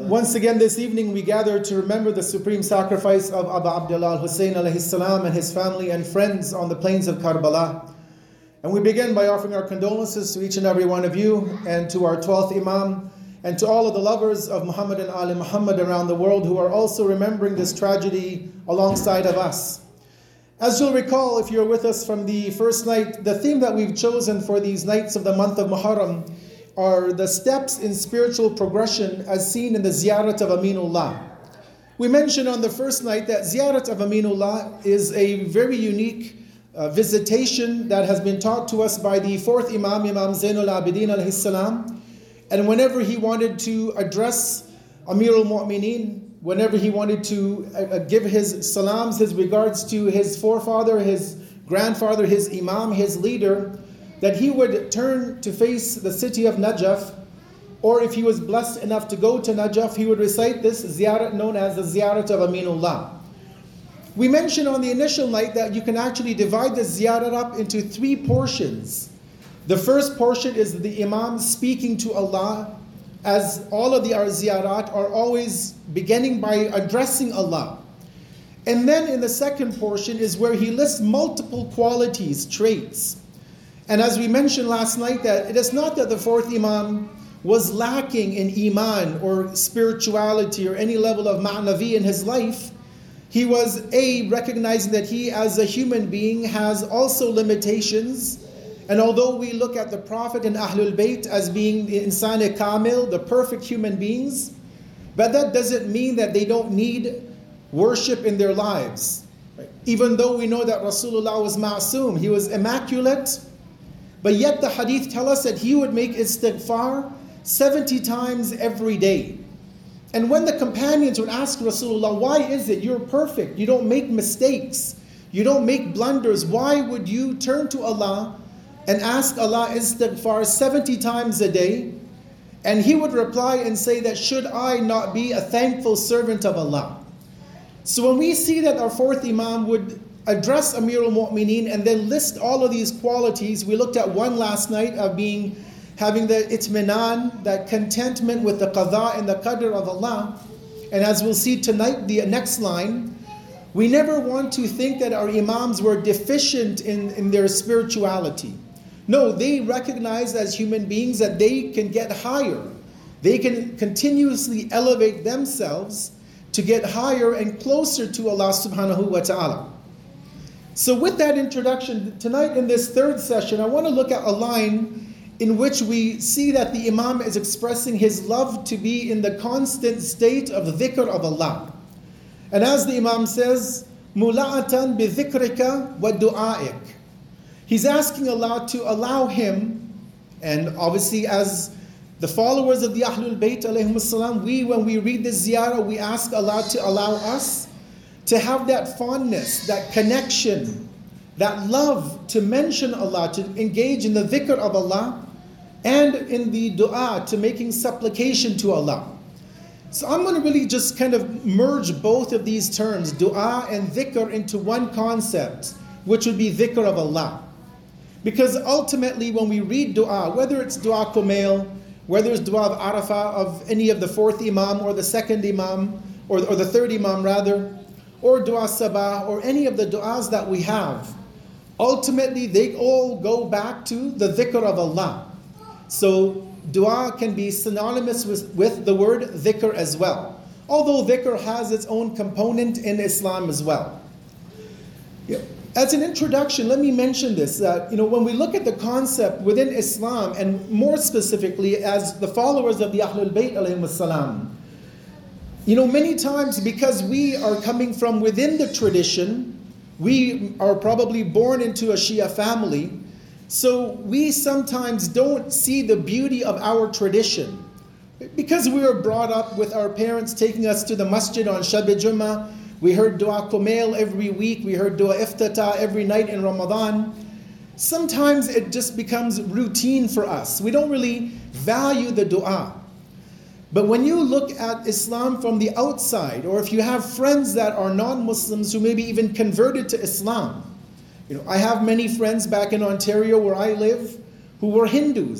Once again this evening we gather to remember the supreme sacrifice of Abu Abdullah al-Hussein alayhi salam and his family and friends on the plains of Karbala. And we begin by offering our condolences to each and every one of you and to our 12th Imam and to all of the lovers of Muhammad and Ali Muhammad around the world who are also remembering this tragedy alongside of us. As you'll recall, if you're with us from the first night, the theme that we've chosen for these nights of the month of Muharram are the steps in spiritual progression as seen in the Ziyarat of Aminullah. We mentioned on the first night that Ziyarat of Aminullah is a very unique visitation that has been taught to us by the fourth Imam, Imam Zainul Abidin alayhi salam. And whenever he wanted to address Amir al-Mu'mineen, whenever he wanted to give his salams, his regards to his forefather, his grandfather, his Imam, his leader, that he would turn to face the city of Najaf, or if he was blessed enough to go to Najaf, he would recite this ziyarat known as the Ziyarat of Aminullah. We mentioned on the initial night that you can actually divide the ziyarat up into three portions. The first portion is the Imam speaking to Allah, as all of our ziyarat are always beginning by addressing Allah. And then in the second portion is where he lists multiple qualities, traits. And as we mentioned last night, that it is not that the fourth Imam was lacking in iman or spirituality or any level of ma'navi in his life. He was recognizing that he as a human being has also limitations. And although we look at the Prophet and Ahlul Bayt as being the insan kamil, the perfect human beings, but that doesn't mean that they don't need worship in their lives. Even though we know that Rasulullah was ma'soom, he was immaculate, but yet the hadith tell us that he would make istighfar 70 times every day. And when the companions would ask Rasulullah, why is it you're perfect? You don't make mistakes. You don't make blunders. Why would you turn to Allah and ask Allah istighfar 70 times a day? And he would reply and say that, should I not be a thankful servant of Allah? So when we see that our fourth Imam would address Amir al-Mu'mineen and then list all of these qualities, we looked at one last night of having the itminan, that contentment with the qadha and the qadr of Allah. And as we'll see tonight, the next line, we never want to think that our Imams were deficient in their spirituality. No, they recognize as human beings that they can get higher. They can continuously elevate themselves to get higher and closer to Allah subhanahu wa ta'ala. So with that introduction, tonight in this third session, I want to look at a line in which we see that the Imam is expressing his love to be in the constant state of dhikr of Allah. And as the Imam says, mula'atan bi dhikrika wa du'aik. He's asking Allah to allow him, and obviously as the followers of the Ahlul Bayt alayhim salam, when we read this ziyarah, we ask Allah to allow us to have that fondness, that connection, that love to mention Allah, to engage in the dhikr of Allah, and in the dua, to making supplication to Allah. So I'm going to really just kind of merge both of these terms, dua and dhikr, into one concept, which would be dhikr of Allah. Because ultimately when we read dua, whether it's dua kumail, whether it's dua of Arafah of any of the fourth Imam or the second Imam, or the third Imam rather, or dua sabah, or any of the du'as that we have, ultimately they all go back to the dhikr of Allah. So dua can be synonymous with the word dhikr as well, although dhikr has its own component in Islam as well. As an introduction, let me mention this, that when we look at the concept within Islam, and more specifically as the followers of the Ahlul Bayt alayhim salam, many times because we are coming from within the tradition, we are probably born into a Shia family, so we sometimes don't see the beauty of our tradition. Because we were brought up with our parents taking us to the masjid on Shab-e Jummah, we heard dua kumail every week, we heard dua iftata every night in Ramadan. Sometimes it just becomes routine for us. We don't really value the dua. But when you look at Islam from the outside, or if you have friends that are non-Muslims who maybe even converted to Islam, I have many friends back in Ontario where I live who were Hindus.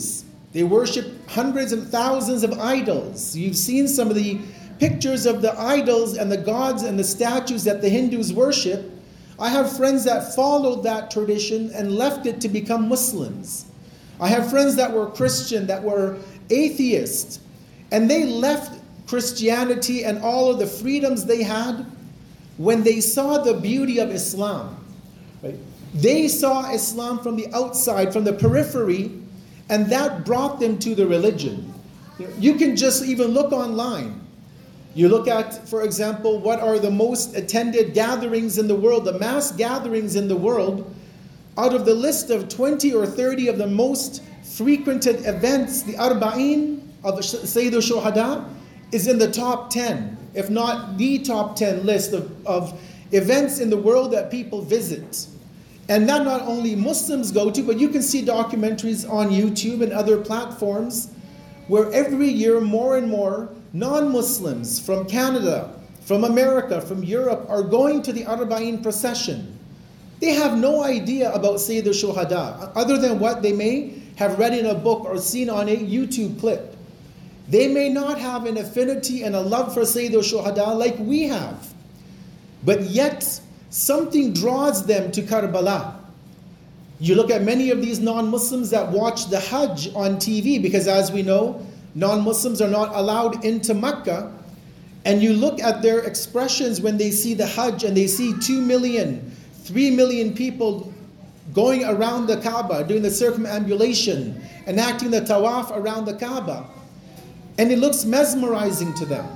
They worship hundreds and thousands of idols. You've seen some of the pictures of the idols and the gods and the statues that the Hindus worship. I have friends that followed that tradition and left it to become Muslims. I have friends that were Christian, that were atheists, and they left Christianity and all of the freedoms they had when they saw the beauty of Islam. Right? They saw Islam from the outside, from the periphery, and that brought them to the religion. You can just even look online. You look at, for example, what are the most attended gatherings in the world, the mass gatherings in the world. Out of the list of 20 or 30 of the most frequented events, the Arba'in of Sayyid al-Shuhada is in the top 10, if not the top 10 list of events in the world that people visit. And that not only Muslims go to, but you can see documentaries on YouTube and other platforms where every year more and more non-Muslims from Canada, from America, from Europe are going to the Arba'in procession. They have no idea about Sayyid al-Shuhada other than what they may have read in a book or seen on a YouTube clip. They may not have an affinity and a love for Sayyid al-Shuhada like we have. But yet, something draws them to Karbala. You look at many of these non-Muslims that watch the Hajj on TV, because as we know, non-Muslims are not allowed into Mecca. And you look at their expressions when they see the Hajj and they see 2 million, 3 million people going around the Kaaba, doing the circumambulation, enacting the tawaf around the Kaaba. And it looks mesmerizing to them.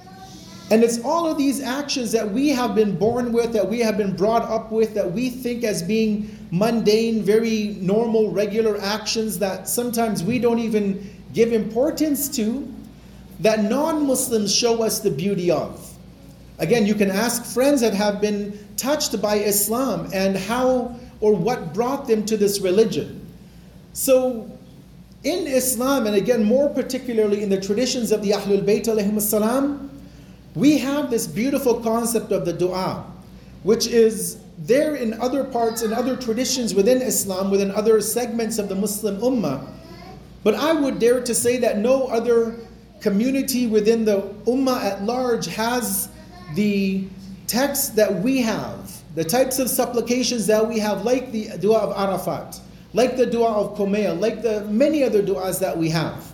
And it's all of these actions that we have been born with, that we have been brought up with, that we think as being mundane, very normal, regular actions that sometimes we don't even give importance to, that non-Muslims show us the beauty of. Again, you can ask friends that have been touched by Islam and how or what brought them to this religion. So in Islam, and again more particularly in the traditions of the Ahlul Bayt alayhim as-salam, we have this beautiful concept of the dua, which is there in other parts and other traditions within Islam, within other segments of the Muslim Ummah. But I would dare to say that no other community within the Ummah at large has the text that we have, the types of supplications that we have, like the dua of Arafat, like the dua of Kumayl, like the many other duas that we have.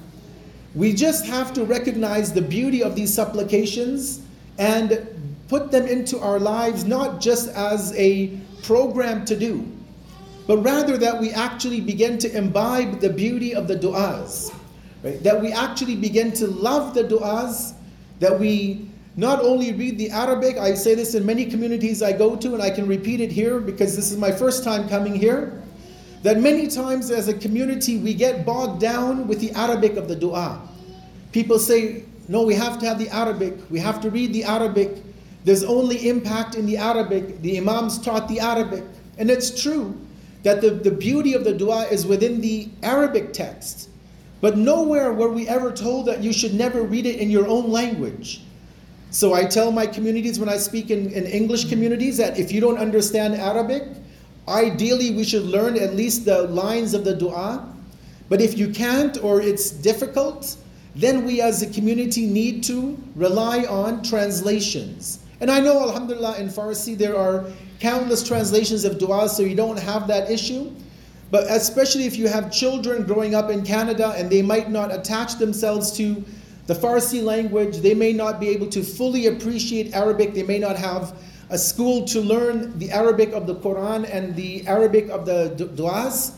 We just have to recognize the beauty of these supplications and put them into our lives, not just as a program to do, but rather that we actually begin to imbibe the beauty of the du'as. Right? That we actually begin to love the du'as, that we not only read the Arabic. I say this in many communities I go to, and I can repeat it here because this is my first time coming here, that many times as a community we get bogged down with the Arabic of the dua. People say, no, we have to have the Arabic, we have to read the Arabic, there's only impact in the Arabic, the Imams taught the Arabic. And it's true that the beauty of the dua is within the Arabic text. But nowhere were we ever told that you should never read it in your own language. So I tell my communities when I speak in English communities that if you don't understand Arabic, ideally we should learn at least the lines of the dua. But if you can't or it's difficult, then we as a community need to rely on translations. And I know, alhamdulillah, in Farsi there are countless translations of du'as, so you don't have that issue. But especially if you have children growing up in Canada and they might not attach themselves to the Farsi language, they may not be able to fully appreciate Arabic, they may not have a school to learn the Arabic of the Quran and the Arabic of the du'as,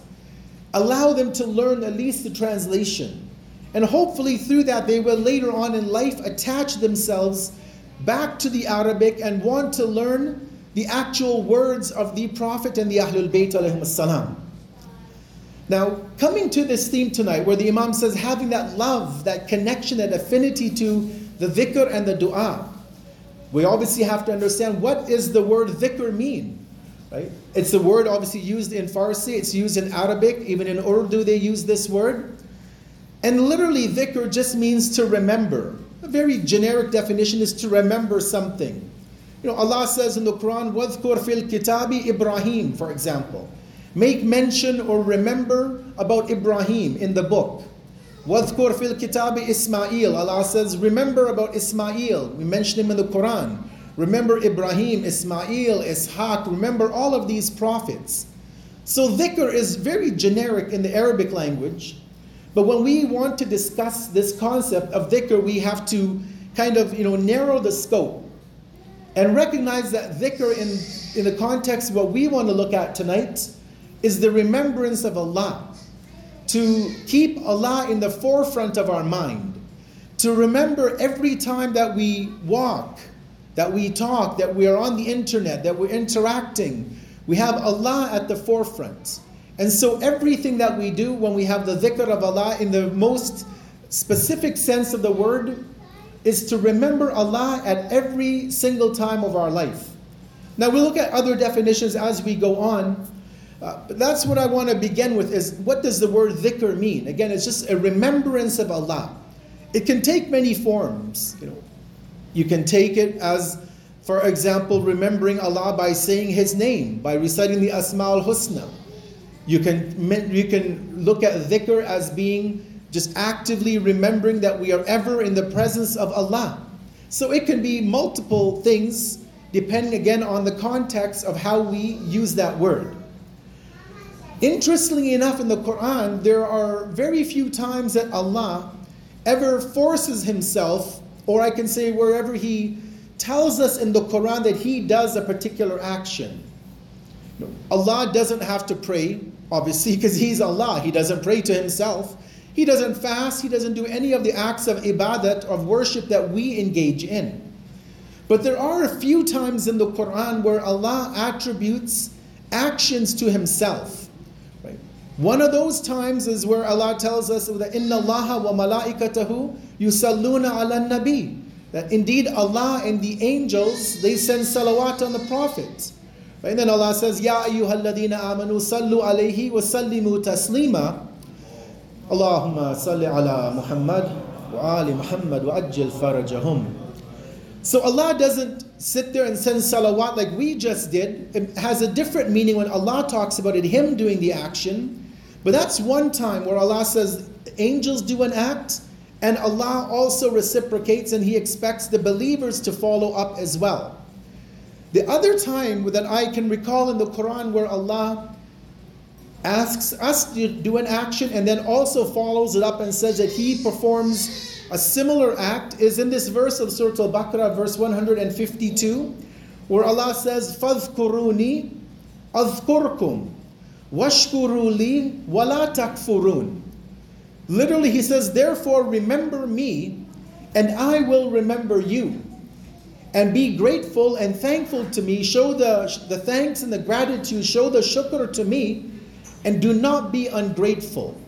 allow them to learn at least the translation. And hopefully through that they will later on in life attach themselves back to the Arabic and want to learn the actual words of the Prophet and the Ahlul Bayt alayhim as-salam. Now, coming to this theme tonight where the Imam says having that love, that connection, that affinity to the dhikr and the dua, we obviously have to understand what is the word dhikr mean, right? It's the word obviously used in Farsi, it's used in Arabic, even in Urdu they use this word. And literally dhikr just means to remember. A very generic definition is to remember something. You know, Allah says in the Quran, وَاذْكُرْ فِي الْكِتَابِ Ibrahim, for example. Make mention or remember about Ibrahim in the book. وَاذْكُرْ فِي الْكِتَابِ Ismail. Allah says, remember about Ismail. We mentioned him in the Quran. Remember Ibrahim, Ismail, Ishaq. Remember all of these prophets. So dhikr is very generic in the Arabic language. But when we want to discuss this concept of dhikr, we have to kind of narrow the scope and recognize that dhikr in the context of what we want to look at tonight is the remembrance of Allah. To keep Allah in the forefront of our mind. To remember every time that we walk, that we talk, that we are on the internet, that we're interacting, we have Allah at the forefront. And so everything that we do when we have the dhikr of Allah in the most specific sense of the word is to remember Allah at every single time of our life. Now we'll look at other definitions as we go on. But that's what I want to begin with is what does the word dhikr mean? Again, it's just a remembrance of Allah. It can take many forms. You can take it as, for example, remembering Allah by saying His name, by reciting the Asma'ul Husna. You can look at dhikr as being just actively remembering that we are ever in the presence of Allah. So it can be multiple things depending again on the context of how we use that word. Interestingly enough, in the Quran, there are very few times that Allah ever forces Himself, or I can say wherever He tells us in the Quran that He does a particular action. Allah doesn't have to pray, obviously, because He's Allah. He doesn't pray to Himself. He doesn't fast. He doesn't do any of the acts of ibadat, of worship that we engage in. But there are a few times in the Quran where Allah attributes actions to Himself. One of those times is where Allah tells us that Inna Allaha wa malaikatahu yusalluna ala nabi. That indeed Allah and the angels, they send salawat on the Prophet. And then Allah says, Ya ayyuhalladhina amanu sallu alayhi wa sallimu taslima. Allahumma salli ala Muhammad wa ali Muhammad wa ajjal farajahum. So Allah doesn't sit there and send salawat like we just did. It has a different meaning when Allah talks about it, Him doing the action. But that's one time where Allah says angels do an act and Allah also reciprocates and He expects the believers to follow up as well. The other time that I can recall in the Quran where Allah asks us to do an action and then also follows it up and says that He performs a similar act is in this verse of Surah Al-Baqarah, verse 152, where Allah says, فَاذْكُرُونِي أَذْكُرْكُمْ وَاشْكُرُوا لِي وَلَا تَكْفُرُونَ. Literally He says, therefore remember me and I will remember you. And be grateful and thankful to me. Show the thanks and the gratitude. Show the shukr to me. And do not be ungrateful.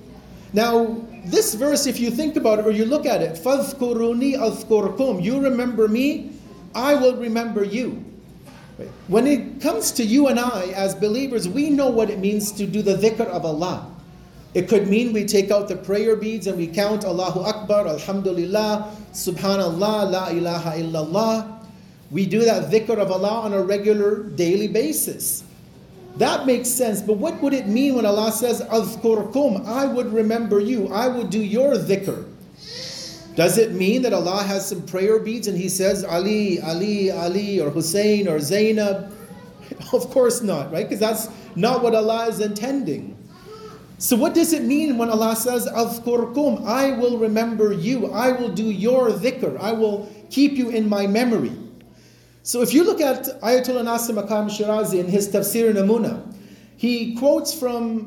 Now, this verse, if you think about it or you look at it, فَاذْكُرُونِي أَذْكُرْكُمْ. You remember me, I will remember you. When it comes to you and I as believers, we know what it means to do the dhikr of Allah. It could mean we take out the prayer beads and we count Allahu Akbar, Alhamdulillah, Subhanallah, La ilaha illallah. We do that dhikr of Allah on a regular daily basis. That makes sense, but what would it mean when Allah says, Adhkurkum, I would remember you, I would do your dhikr? Does it mean that Allah has some prayer beads and He says, Ali, Ali, Ali, or Hussein, or Zainab? Of course not, right? Because that's not what Allah is intending. So what does it mean when Allah says, Adhkurkum, I will remember you, I will do your dhikr, I will keep you in my memory? So if you look at Ayatollah Nasir Maqam Shirazi in his Tafsir Namuna, he quotes from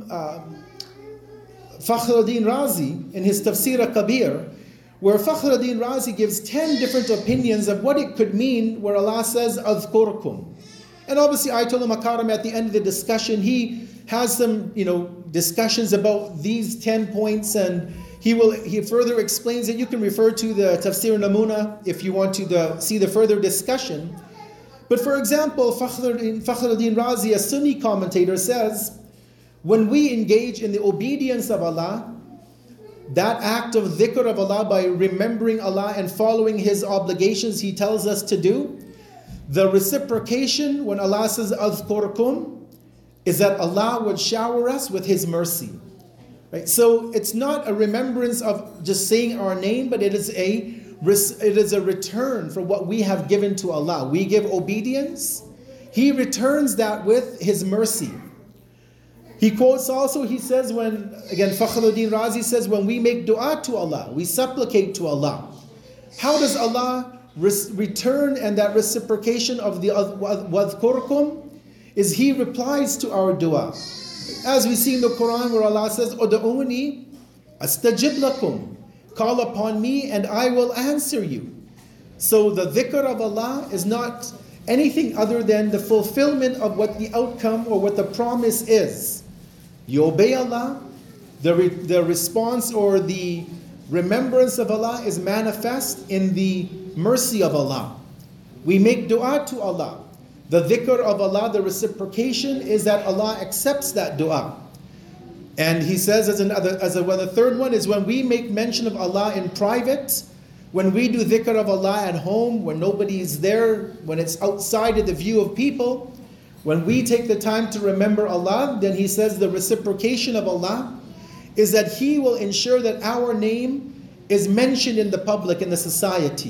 Fakhruddin Razi in his Tafsir Kabir, where Fakhruddin Razi gives 10 different opinions of what it could mean where Allah says, Adhkurkum. And obviously Ayatollah Makaram at the end of the discussion, he has some discussions about these 10 points, and he further explains that you can refer to the Tafsir Namuna if you want to see the further discussion. But for example, Fakhruddin Razi, a Sunni commentator, says, when we engage in the obedience of Allah, that act of dhikr of Allah by remembering Allah and following His obligations He tells us to do, the reciprocation when Allah says, Adhkurkum, is that Allah would shower us with His mercy. Right? So it's not a remembrance of just saying our name, but it is a return for what we have given to Allah. We give obedience. He returns that with His mercy. He quotes also, he says when, again, Fakhruddin Razi says, when we make dua to Allah, we supplicate to Allah. How does Allah return and that reciprocation of the wadhkurkum is He replies to our dua. As we see in the Quran where Allah says, Ud'uni astajib lakum. Call upon me and I will answer you. So the dhikr of Allah is not anything other than the fulfillment of what the outcome or what the promise is. You obey Allah, the response or the remembrance of Allah is manifest in the mercy of Allah. We make dua to Allah. The dhikr of Allah, the reciprocation is that Allah accepts that dua. And He says the third one is when we make mention of Allah in private, when we do dhikr of Allah at home, when nobody is there, when it's outside of the view of people, when we take the time to remember Allah, then He says the reciprocation of Allah is that He will ensure that our name is mentioned in the public, in the society.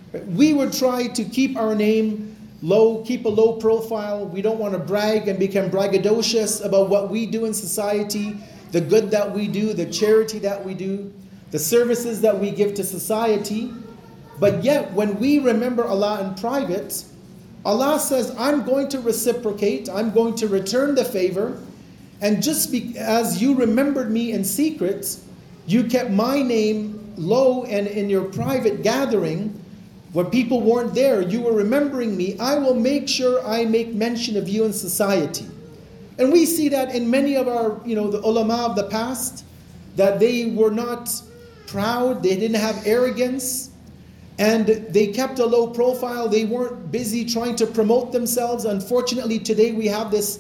We would try to keep our name low, keep a low profile. We don't want to brag and become braggadocious about what we do in society, the good that we do, the charity that we do, the services that we give to society. But yet, when we remember Allah in private, Allah says, I'm going to reciprocate, I'm going to return the favor, and just as you remembered me in secret, you kept my name low and in your private gathering, when people weren't there, you were remembering me, I will make sure I make mention of you in society. And we see that in many of our, the ulama of the past, that they were not proud, they didn't have arrogance, and they kept a low profile. They weren't busy trying to promote themselves. Unfortunately, today we have this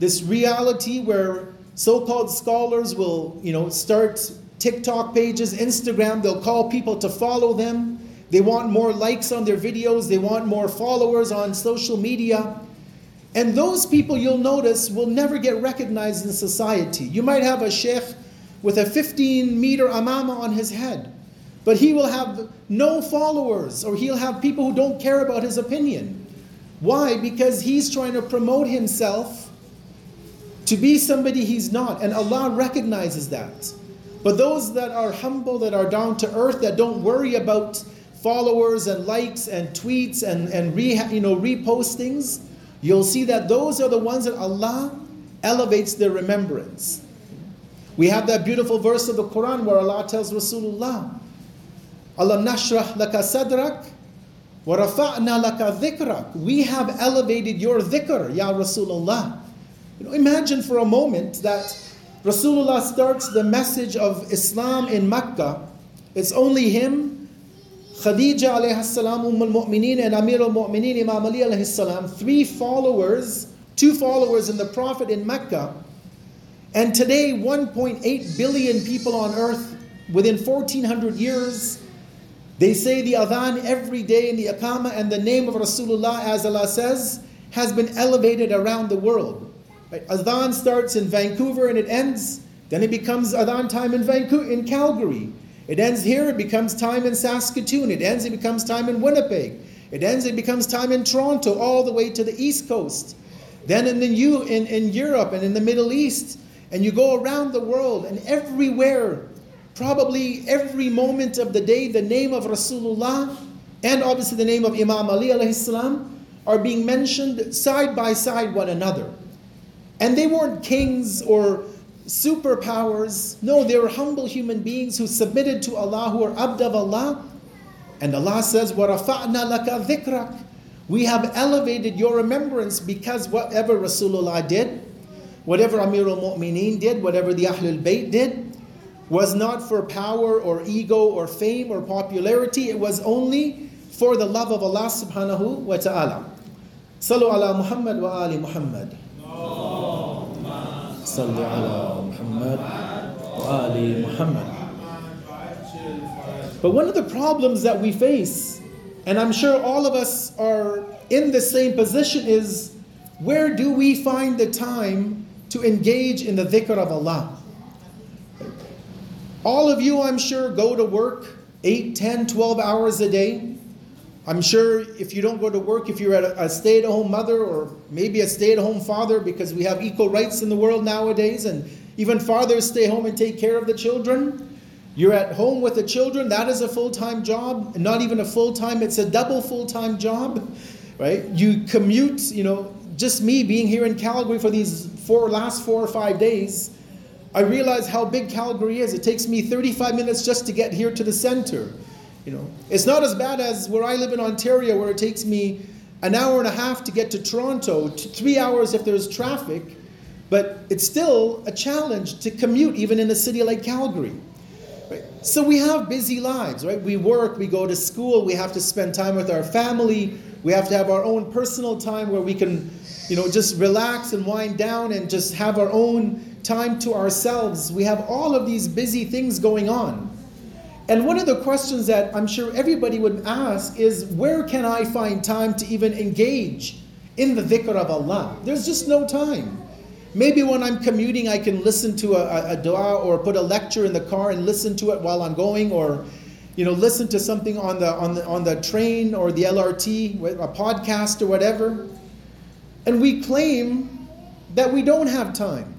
reality where so-called scholars will, start TikTok pages, Instagram. They'll call people to follow them. They want more likes on their videos. They want more followers on social media. And those people, you'll notice, will never get recognized in society. You might have a sheikh with a 15-meter amama on his head, but he will have no followers, or he'll have people who don't care about his opinion. Why? Because he's trying to promote himself to be somebody he's not, and Allah recognizes that. But those that are humble, that are down to earth, that don't worry about followers and likes and tweets and repostings, you'll see that those are the ones that Allah elevates their remembrance. We have that beautiful verse of the Quran where Allah tells Rasulullah, Alam nashrah laka sadrak wa rafa'na laka dhikrak. We have elevated your dhikr, Ya Rasulullah. Imagine for a moment that Rasulullah starts the message of Islam in Mecca. It's only him, Khadija alayhi salam, al-Mu'mineen, and Amir al-Mu'mineen, Imam Ali alayhi salam, two followers in the Prophet in Mecca. And today, 1.8 billion people on earth, within 1400 years, they say the adhan every day in the Iqamah, and the name of Rasulullah, as Allah says, has been elevated around the world. Right? Adhan starts in Vancouver and it ends, then it becomes adhan time in Calgary. It ends here, it becomes time in Saskatoon. It ends, it becomes time in Winnipeg. It ends, it becomes time in Toronto, all the way to the East Coast. Then in Europe and in the Middle East, and you go around the world, and everywhere, probably every moment of the day, the name of Rasulullah and obviously the name of Imam Ali alayhi salam are being mentioned side by side one another. And they weren't kings or superpowers. No, they were humble human beings who submitted to Allah, who are abd of Allah. And Allah says, وَرَفَعْنَا لَكَ ذِكْرَكَ. We have elevated your remembrance because whatever Rasulullah did, whatever Amir al-Mu'mineen did, whatever the Ahlul Bayt did, was not for power or ego or fame or popularity. It was only for the love of Allah subhanahu wa ta'ala. Sallu ala Muhammad wa ali Muhammad. Sallu ala Muhammad wa ali Muhammad. But one of the problems that we face, and I'm sure all of us are in the same position, is where do we find the time to engage in the dhikr of Allah? All of you, I'm sure, go to work 8, 10, 12 hours a day. I'm sure if you don't go to work, if you're a stay-at-home mother or maybe a stay-at-home father, because we have equal rights in the world nowadays, and even fathers stay home and take care of the children. You're at home with the children, that is a full-time job. And not even a full-time, it's a double full-time job, right? You commute, just me being here in Calgary for these last 4 or 5 days, I realize how big Calgary is. It takes me 35 minutes just to get here to the center. It's not as bad as where I live in Ontario, where it takes me an hour and a half to get to Toronto, 3 hours if there's traffic, but it's still a challenge to commute even in a city like Calgary. Right? So we have busy lives, right? We work, we go to school, we have to spend time with our family, we have to have our own personal time where we can, just relax and wind down and just have our own time to ourselves. We have all of these busy things going on. And one of the questions that I'm sure everybody would ask is, where can I find time to even engage in the dhikr of Allah? There's just no time. Maybe when I'm commuting, I can listen to a dua or put a lecture in the car and listen to it while I'm going, or listen to something on the train or the LRT, a podcast or whatever. And we claim that we don't have time.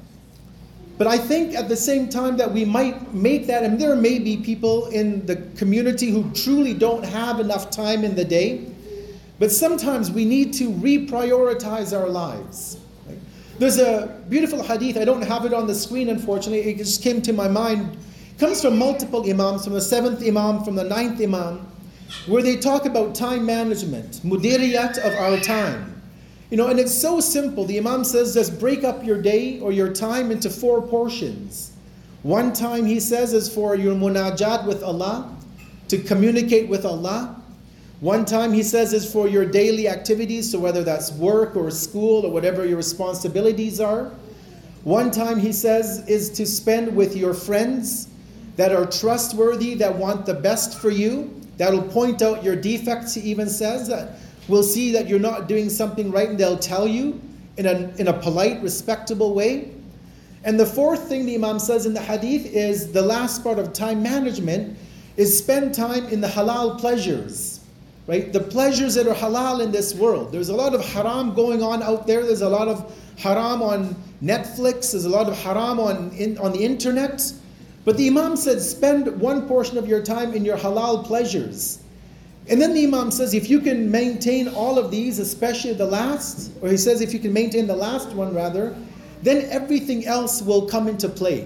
But I think at the same time that we might make that, and there may be people in the community who truly don't have enough time in the day, but sometimes we need to reprioritize our lives. Right? There's a beautiful hadith, I don't have it on the screen unfortunately, it just came to my mind. It comes from multiple imams, from the 7th imam, from the 9th imam, where they talk about time management, mudiriyat of our time. And it's so simple. The Imam says, just break up your day or your time into 4 portions. One time, he says, is for your munajat with Allah, to communicate with Allah. One time, he says, is for your daily activities, so whether that's work or school or whatever your responsibilities are. One time, he says, is to spend with your friends that are trustworthy, that want the best for you, that'll point out your defects, he even says, that will see that you're not doing something right, and they'll tell you in a polite, respectable way. And the 4th thing the Imam says in the hadith is, the last part of time management is spend time in the halal pleasures, right? The pleasures that are halal in this world. There's a lot of haram going on out there. There's a lot of haram on Netflix. There's a lot of haram on the internet. But the Imam said, spend one portion of your time in your halal pleasures. And then the Imam says, if you can maintain all of these, especially the last, or he says if you can maintain the last one rather, then everything else will come into play.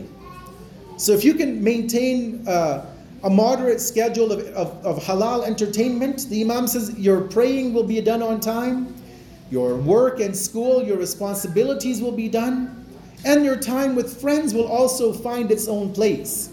So if you can maintain a moderate schedule of halal entertainment, the Imam says your praying will be done on time, your work and school, your responsibilities will be done, and your time with friends will also find its own place.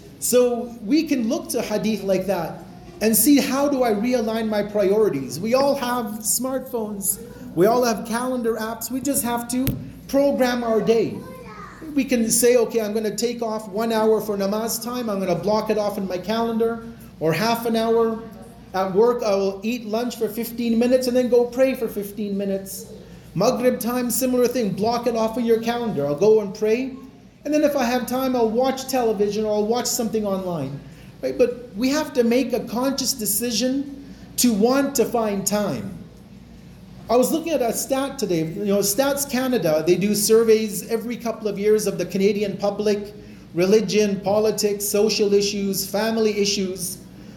So we can look to hadith like that and see, how do I realign my priorities? We all have smartphones. We all have calendar apps. We just have to program our day. We can say, okay, I'm going to take off 1 hour for namaz time. I'm going to block it off in my calendar. Or half an hour. At work, I will eat lunch for 15 minutes and then go pray for 15 minutes. Maghrib time, similar thing. Block it off of your calendar. I'll go and pray. And then if I have time, I'll watch television or I'll watch something online. Right? But we have to make a conscious decision to want to find time. I was looking at a stat today. Stats Canada, they do surveys every couple of years of the Canadian public, religion, politics, social issues, family issues.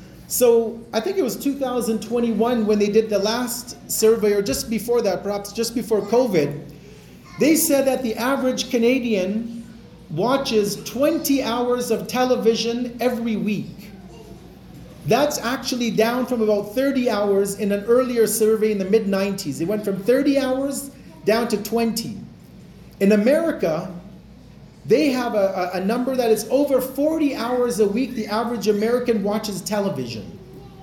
So I think it was 2021 when they did the last survey, or just before that, perhaps just before COVID. They said that the average Canadian watches 20 hours of television every week. That's actually down from about 30 hours in an earlier survey in the mid-90s. It went from 30 hours down to 20. In America, they have a number that is over 40 hours a week the average American watches television.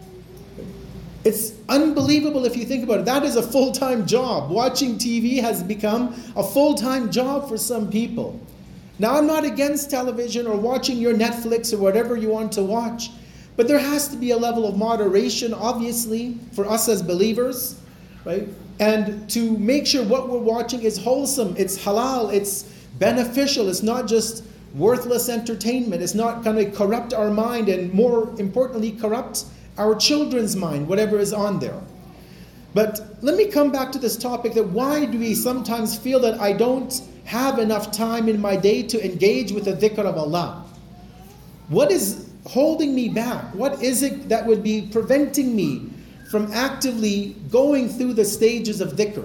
It's unbelievable if you think about it. That is a full-time job. Watching TV has become a full-time job for some people. Now, I'm not against television or watching your Netflix or whatever you want to watch, but there has to be a level of moderation, obviously, for us as believers, right? And to make sure what we're watching is wholesome, it's halal, it's beneficial, it's not just worthless entertainment. It's not going to corrupt our mind, and more importantly, corrupt our children's mind, whatever is on there. But let me come back to this topic, that why do we sometimes feel that I don't have enough time in my day to engage with the dhikr of Allah? What is holding me back? What is it that would be preventing me from actively going through the stages of dhikr?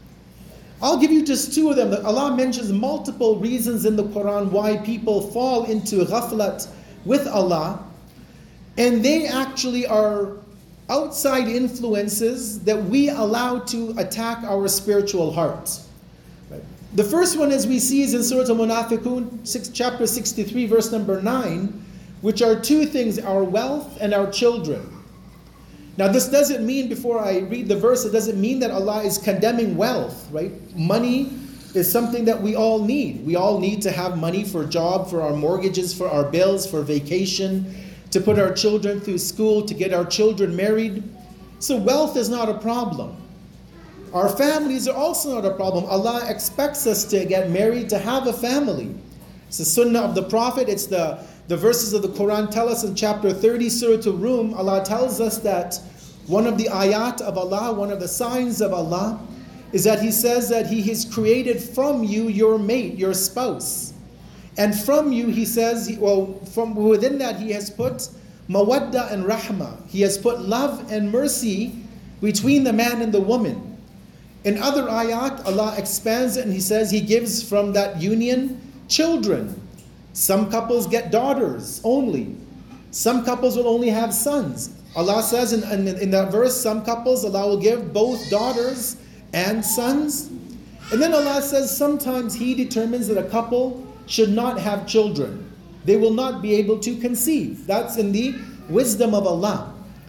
I'll give you just two of them. Allah mentions multiple reasons in the Quran why people fall into ghaflat with Allah, and they actually are outside influences that we allow to attack our spiritual heart. The first one, as we see, is in Surah Al-Munafiqun, chapter 63, verse number 9, which are two things: our wealth and our children. Now, this doesn't mean, before I read the verse, it doesn't mean that Allah is condemning wealth, right? Money is something that we all need. We all need to have money for a job, for our mortgages, for our bills, for vacation, to put our children through school, to get our children married. So wealth is not a problem. Our families are also not a problem. Allah expects us to get married, to have a family. It's the sunnah of the Prophet. It's the verses of the Quran tell us in chapter 30, Surah Al-Rum, Allah tells us that one of the ayat of Allah, one of the signs of Allah, is that He says that He has created from you your mate, your spouse. And from you, He says, from within that He has put mawadda and rahmah. He has put love and mercy between the man and the woman. In other ayat, Allah expands it and He says He gives from that union children. Some couples get daughters only. Some couples will only have sons. Allah says in that verse, some couples Allah will give both daughters and sons. And then Allah says sometimes He determines that a couple should not have children. They will not be able to conceive. That's in the wisdom of Allah.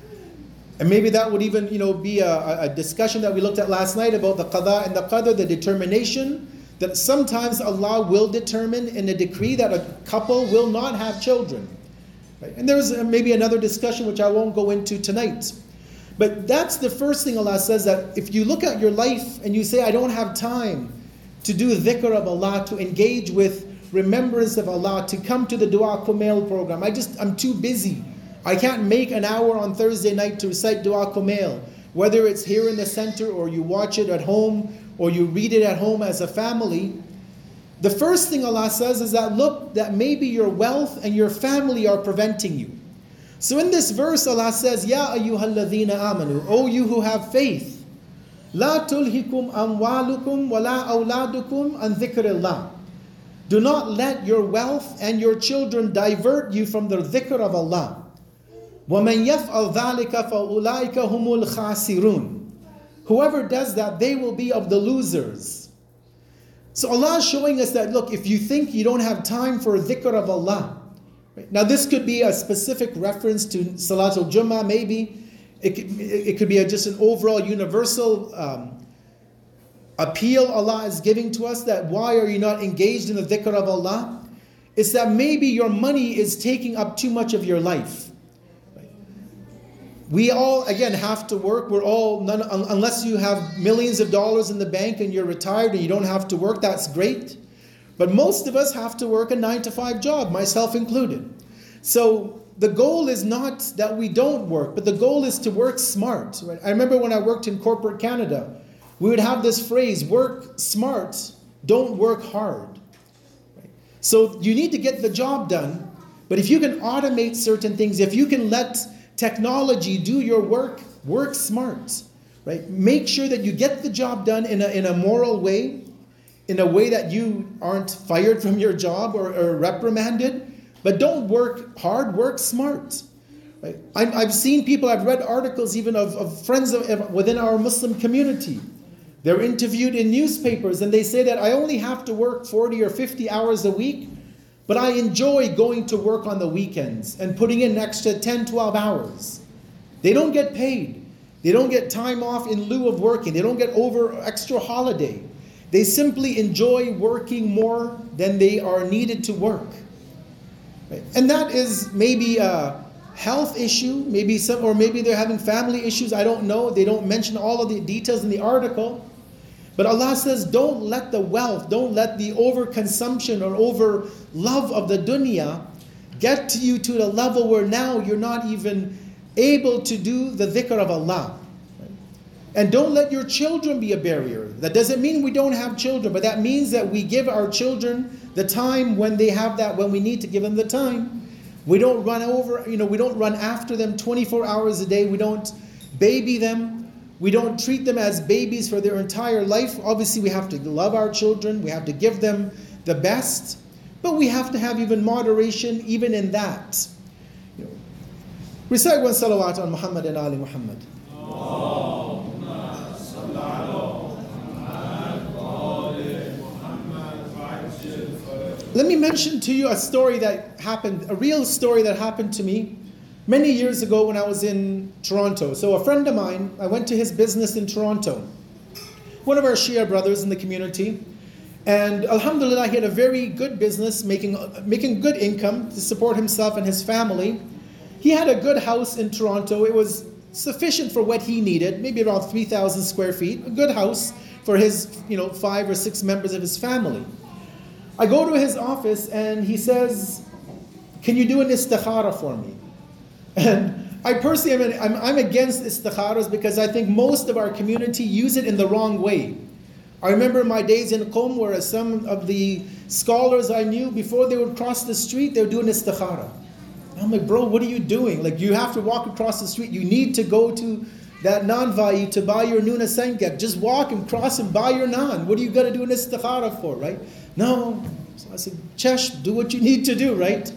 And maybe that would even be a discussion that we looked at last night about the qada and the qadr, the determination, that sometimes Allah will determine in a decree that a couple will not have children. Right? And there's maybe another discussion which I won't go into tonight. But that's the first thing Allah says, that if you look at your life and you say, I don't have time to do dhikr of Allah, to engage with remembrance of Allah, to come to the Dua Kumail program. I'm too busy. I can't make an hour on Thursday night to recite Dua Kumail. Whether it's here in the center or you watch it at home or you read it at home as a family, the first thing Allah says is that, look, that maybe your wealth and your family are preventing you. So in this verse, Allah says, Ya ayyuhalladhina amanu, O you who have faith, La tulhikum amwalukum wa la awladukum an dhikrillah. Do not let your wealth and your children divert you from the dhikr of Allah. وَمَنْ يَفْعَلْ ذَلِكَ فَأُولَٰئِكَ هُمُ الْخَاسِرُونَ. Whoever does that, they will be of the losers. So Allah is showing us that, look, if you think you don't have time for dhikr of Allah, right? Now this could be a specific reference to Salatul Jummah, maybe. It could be just an overall universal appeal Allah is giving to us, that why are you not engaged in the dhikr of Allah? It's that maybe your money is taking up too much of your life. We all, again, have to work. Unless you have millions of dollars in the bank and you're retired and you don't have to work, that's great. But most of us have to work a 9-to-5 job, myself included. So the goal is not that we don't work, but the goal is to work smart. Right? I remember when I worked in corporate Canada, we would have this phrase, work smart, don't work hard. Right? So you need to get the job done, but if you can automate certain things, if you can let technology do your work, work smart, right? Make sure that you get the job done in a moral way, in a way that you aren't fired from your job or reprimanded, but don't work hard, work smart. Right? I've seen people, I've read articles even of friends within our Muslim community. They're interviewed in newspapers and they say that I only have to work 40 or 50 hours a week, but I enjoy going to work on the weekends and putting in an extra 10, 12 hours. They don't get paid. They don't get time off in lieu of working. They don't get extra holiday. They simply enjoy working more than they are needed to work. Right? And that is maybe a health issue, or maybe they're having family issues. I don't know. They don't mention all of the details in the article. But Allah says, don't let the wealth, don't let the overconsumption or over love of the dunya get to you to the level where now you're not even able to do the dhikr of Allah. And don't let your children be a barrier. That doesn't mean we don't have children, but that means that we give our children the time when they have that, when we need to give them the time. We don't run over, we don't run after them 24 hours a day. We don't baby them. We don't treat them as babies for their entire life. Obviously, we have to love our children. We have to give them the best. But we have to have even moderation even in that. Recite one salawat on Muhammad and Ali Muhammad. Let me mention to you a story that happened, a real story that happened to me many years ago when I was in Toronto. So a friend of mine, I went to his business in Toronto, one of our Shia brothers in the community, and alhamdulillah, he had a very good business, making good income to support himself and his family. He had a good house in Toronto. It was sufficient for what he needed, maybe around 3,000 square feet, a good house for his 5 or 6 members of his family. I go to his office and he says, "Can you do an istikhara for me?" And I personally, I'm against istikharas because I think most of our community use it in the wrong way. I remember my days in Qom where some of the scholars I knew, before they would cross the street, they would do an istikhara. I'm like, bro, what are you doing? Like, you have to walk across the street. You need to go to that naan to buy your nuna sangak. Just walk and cross and buy your naan. What are you going to do an istikhara for, right? No. So I said, Chesh, do what you need to do, right?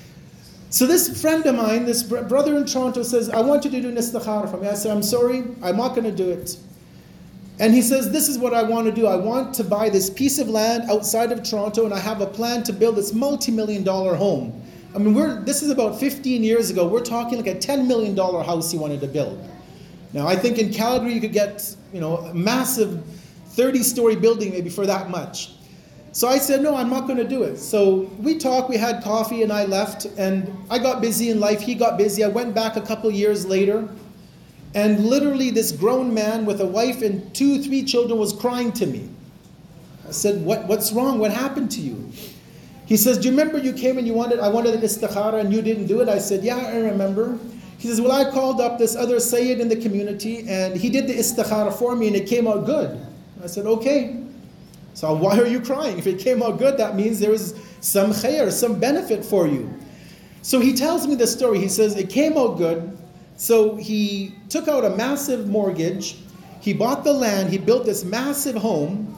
So this friend of mine, this brother in Toronto says, I want you to do an istikhara for me. I said, I'm sorry, I'm not going to do it. And he says, this is what I want to do. I want to buy this piece of land outside of Toronto, and I have a plan to build this multi-million-dollar home. I mean, this is about 15 years ago. We're talking like a $10 million house he wanted to build. Now, I think in Calgary you could get, a massive 30-story building maybe for that much. So I said, no, I'm not going to do it. So we talked, we had coffee, and I left. And I got busy in life. He got busy. I went back a couple years later. And literally this grown man with a wife and 2-3 children was crying to me. I said, what's wrong? What happened to you? He says, do you remember you came and I wanted an istikhara and you didn't do it? I said, yeah, I remember. He says, well, I called up this other Sayyid in the community and he did the istikhara for me and it came out good. I said, okay. So why are you crying? If it came out good, that means there was some khair, some benefit for you. So he tells me the story. He says, it came out good. So he took out a massive mortgage. He bought the land. He built this massive home.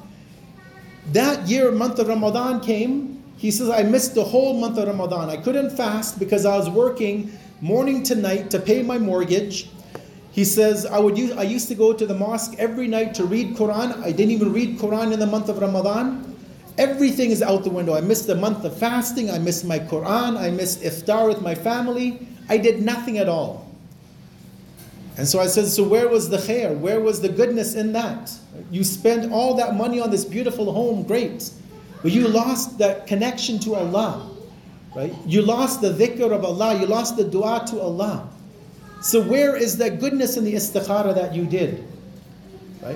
That year, month of Ramadan came. He says, I missed the whole month of Ramadan. I couldn't fast because I was working morning to night to pay my mortgage. He says, I used to go to the mosque every night to read Quran. I didn't even read Quran in the month of Ramadan. Everything is out the window. I missed the month of fasting. I missed my Quran. I missed iftar with my family. I did nothing at all. And so I said, so where was the khair? Where was the goodness in that? You spent all that money on this beautiful home, great. But you lost that connection to Allah, right? You lost the dhikr of Allah. You lost the dua to Allah. So where is that goodness in the istikhara that you did, right?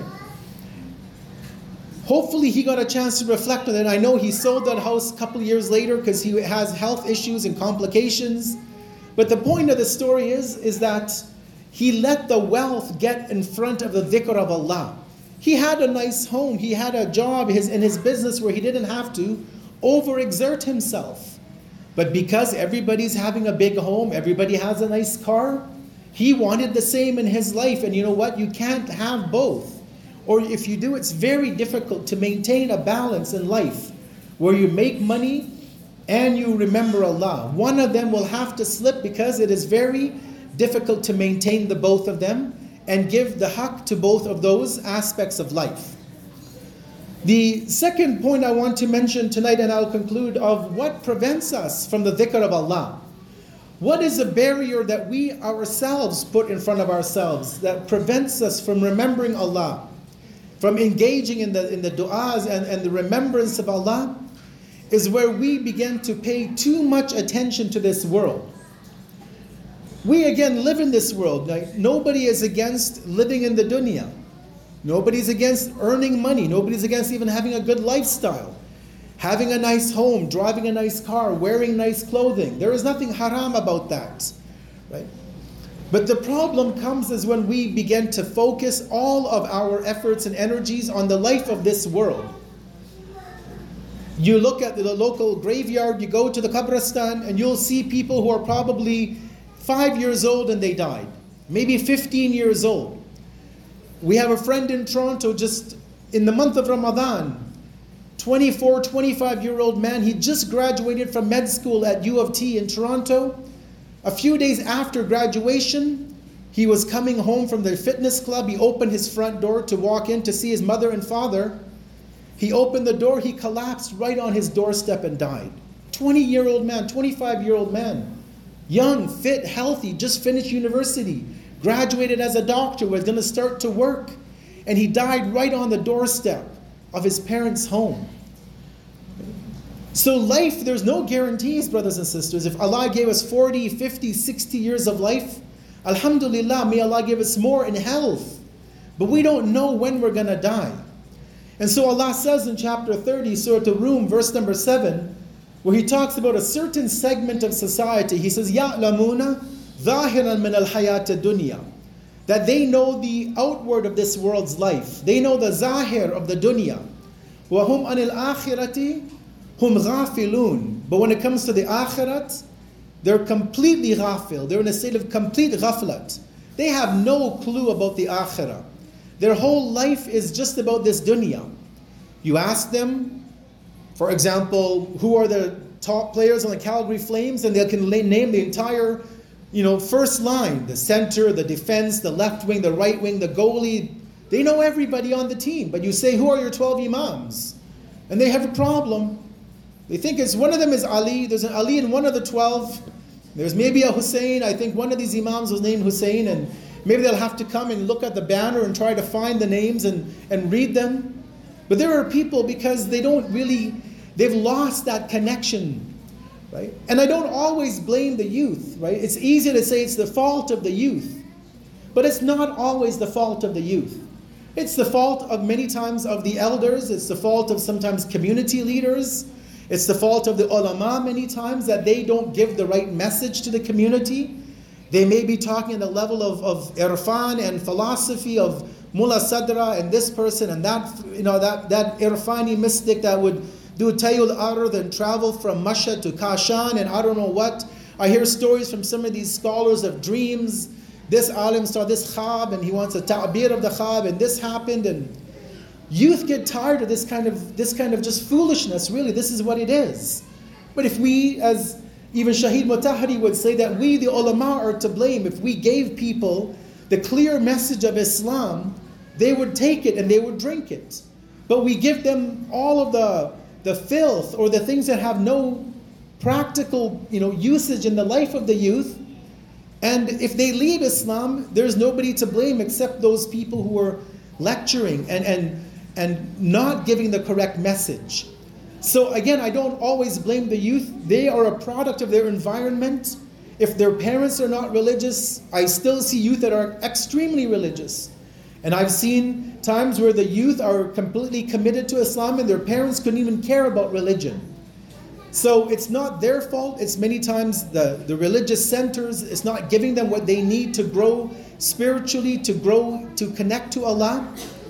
Hopefully he got a chance to reflect on it. I know he sold that house a couple years later because he has health issues and complications. But the point of the story is that he let the wealth get in front of the dhikr of Allah. He had a nice home. He had a job in his business where he didn't have to overexert himself. But because everybody's having a big home, everybody has a nice car, he wanted the same in his life. And you know what? You can't have both. Or if you do, it's very difficult to maintain a balance in life where you make money and you remember Allah. One of them will have to slip because it is very difficult to maintain the both of them and give the haqq to both of those aspects of life. The second point I want to mention tonight, and I'll conclude, of what prevents us from the dhikr of Allah. What is a barrier that we ourselves put in front of ourselves that prevents us from remembering Allah, from engaging in the du'as and the remembrance of Allah, is where we begin to pay too much attention to this world. We again live in this world. Nobody is against living in the dunya. Nobody's against earning money. Nobody's against even having a good lifestyle. Having a nice home, driving a nice car, wearing nice clothing. There is nothing haram about that, right? But the problem comes is when we begin to focus all of our efforts and energies on the life of this world. You look at the local graveyard, you go to the Qabristan, and you'll see people who are probably 5 years old and they died. Maybe 15 years old. We have a friend in Toronto just in the month of Ramadan, 24, 25-year-old man. He just graduated from med school at U of T in Toronto. A few days after graduation, he was coming home from the fitness club. He opened his front door to walk in to see his mother and father. He opened the door, he collapsed right on his doorstep and died. 20-year-old man, 25-year-old man. Young, fit, healthy, just finished university. Graduated as a doctor, was going to start to work. And he died right on the doorstep of his parents' home. So life, there's no guarantees, brothers and sisters. If Allah gave us 40, 50, 60 years of life, alhamdulillah, may Allah give us more in health. But we don't know when we're going to die. And so Allah says in chapter 30, Surah Ar-Rum, verse number 7, where He talks about a certain segment of society. He says, يَعْلَمُونَ ظَاهِرًا مِنَ الْحَيَاةِ الدُّنْيَا, that they know the outward of this world's life. They know the zahir of the dunya. وَهُمْ عَنِ الْآخِرَةِ هُمْ غَافِلُونَ. But when it comes to the akhirat, they're completely ghafil. They're in a state of complete ghaflat. They have no clue about the akhirah. Their whole life is just about this dunya. You ask them, for example, who are the top players on the Calgary Flames, and they can name the entire, first line, the center, the defense, the left wing, the right wing, the goalie. They know everybody on the team. But you say, who are your 12 imams? And they have a problem. They think one of them is Ali. There's an Ali in one of the 12. There's maybe a Hussein. I think one of these imams was named Hussein, and maybe they'll have to come and look at the banner and try to find the names and read them. But there are people, because they've lost that connection, right? And I don't always blame the youth, right? It's easy to say it's the fault of the youth. But it's not always the fault of the youth. It's the fault of many times of the elders. It's the fault of sometimes community leaders. It's the fault of the ulama many times, that they don't give the right message to the community. They may be talking at the level of irfan and philosophy of Mullah Sadra and this person and that, that irfani mystic that would do Tayul Ard and travel from Mashhad to Kashan and I don't know what. I hear stories from some of these scholars of dreams. This alim saw this khab and he wants a ta'bir of the khab, and this happened, and youth get tired of this kind of just foolishness. Really, this is what it is. But if we, as even Shaheed Mutahari would say, that we, the ulama, are to blame. If we gave people the clear message of Islam, they would take it and they would drink it. But we give them all of the filth or the things that have no practical usage in the life of the youth. And if they leave Islam, there's nobody to blame except those people who are lecturing and not giving the correct message. So again, I don't always blame the youth. They are a product of their environment. If their parents are not religious, I still see youth that are extremely religious. And I've seen times where the youth are completely committed to Islam and their parents couldn't even care about religion. So it's not their fault. It's many times the religious centers. It's not giving them what they need to grow spiritually, to connect to Allah.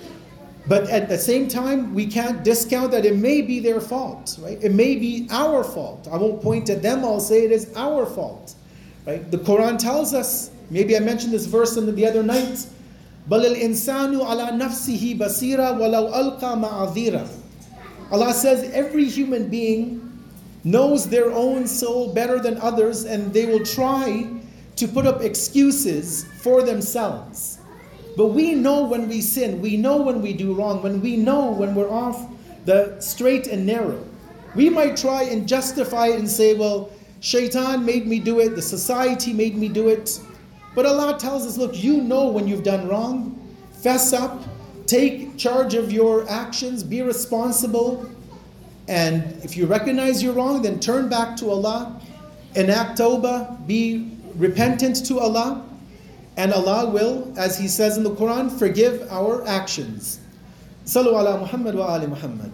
But at the same time, we can't discount that it may be their fault, right? It may be our fault. I won't point at them, I'll say it is our fault, right? The Quran tells us, maybe I mentioned this verse the other night, بَلِ الْإِنسَانُ عَلَى نَفْسِهِ بَصِيرًا وَلَوْ أَلْقَى مَعَذِيرًا. Allah says every human being knows their own soul better than others, and they will try to put up excuses for themselves. But we know when we sin, we know when we do wrong, we know when we're off the straight and narrow. We might try and justify it and say, well, shaitan made me do it, the society made me do it. But Allah tells us, look, you know when you've done wrong. Fess up, take charge of your actions, be responsible. And if you recognize you're wrong, then turn back to Allah, enact tawbah, be repentant to Allah. And Allah will, as He says in the Quran, forgive our actions. Sallu ala Muhammad wa ali Muhammad.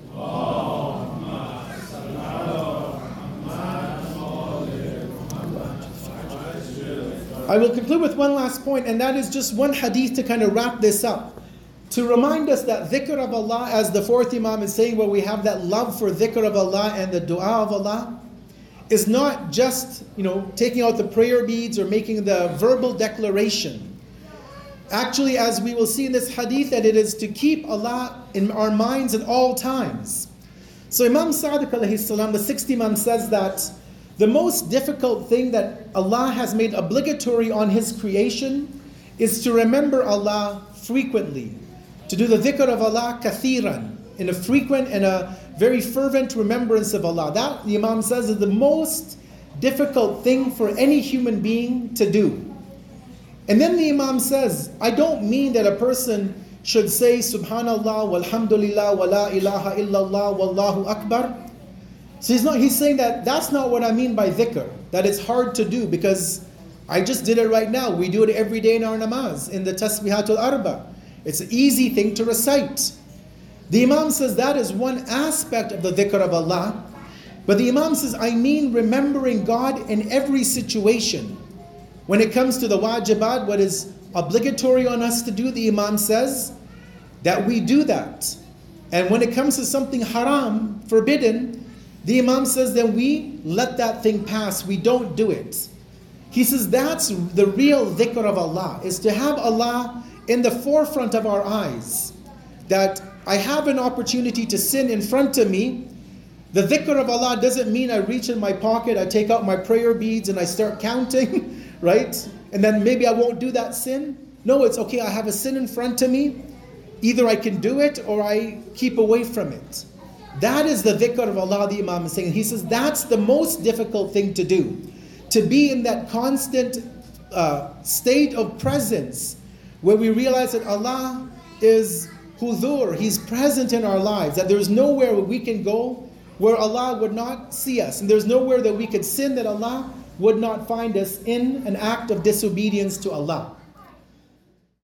I will conclude with one last point, and that is just one hadith to kind of wrap this up. To remind us that dhikr of Allah, as the fourth Imam is saying, where we have that love for dhikr of Allah and the dua of Allah, is not just, taking out the prayer beads or making the verbal declaration. Actually, as we will see in this hadith, that it is to keep Allah in our minds at all times. So Imam Sadiq alayhi salam, the sixth Imam, says that the most difficult thing that Allah has made obligatory on His creation is to remember Allah frequently. To do the dhikr of Allah kathiran, in a frequent and a very fervent remembrance of Allah. That, the Imam says, is the most difficult thing for any human being to do. And then the Imam says, I don't mean that a person should say Subhanallah, walhamdulillah, wa la ilaha illallah, wallahu akbar. So he's saying that that's not what I mean by dhikr, that it's hard to do, because I just did it right now. We do it every day in our namaz, in the tasbihatul arba. It's an easy thing to recite. The Imam says that is one aspect of the dhikr of Allah. But the Imam says, I mean remembering God in every situation. When it comes to the wajibat, what is obligatory on us to do, the Imam says that we do that. And when it comes to something haram, forbidden, the Imam says that we let that thing pass. We don't do it. He says that's the real dhikr of Allah, is to have Allah in the forefront of our eyes. That I have an opportunity to sin in front of me. The dhikr of Allah doesn't mean I reach in my pocket, I take out my prayer beads and I start counting, right? And then maybe I won't do that sin. No, it's okay, I have a sin in front of me. Either I can do it or I keep away from it. That is the dhikr of Allah, the Imam is saying. He says that's the most difficult thing to do. To be in that constant state of presence where we realize that Allah is hudur, He's present in our lives, that there's nowhere where we can go where Allah would not see us, and there's nowhere that we could sin that Allah would not find us in an act of disobedience to Allah.